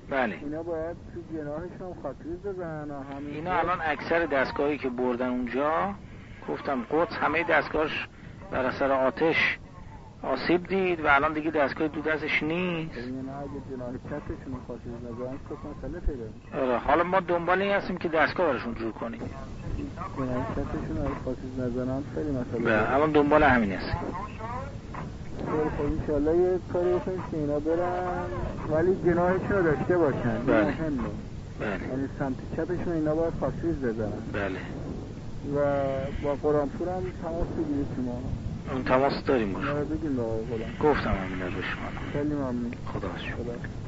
بله. اینا باید تو جناحشون هم خاطریز بزنن. اینا الان اکثر دستگاهی که بردن اونجا، گفتم قدس همه دستگاهش بر اثر آتش آسیب دید و الان دیگه دستگاه دو دستش نیست. اینا اگه جناح چپشون خاطریز نزنن که مسئله پیدا میشه. آره، حالا ما دنبال این هستیم که دستگاه براشون جور کنیم. جناح چپشون اگه خاطریز نزنن خیلی مسئله پیدا بله، الان دنبال همین هستیم. خب انشالله یه کاری بکنیم که اینا برن ولی جناحشون رو داشته باشن. بله. مهمه. بله. یعنی سمت چپشون اینا باید خاطریز بزنن. بله. و با قرآنپور هم تماس بگیرید شما. تماس داریم باشه. اینا رو بگیم به آقای غلام. گفتم همین رو به شما. خیلی ممنون. خدا شکر.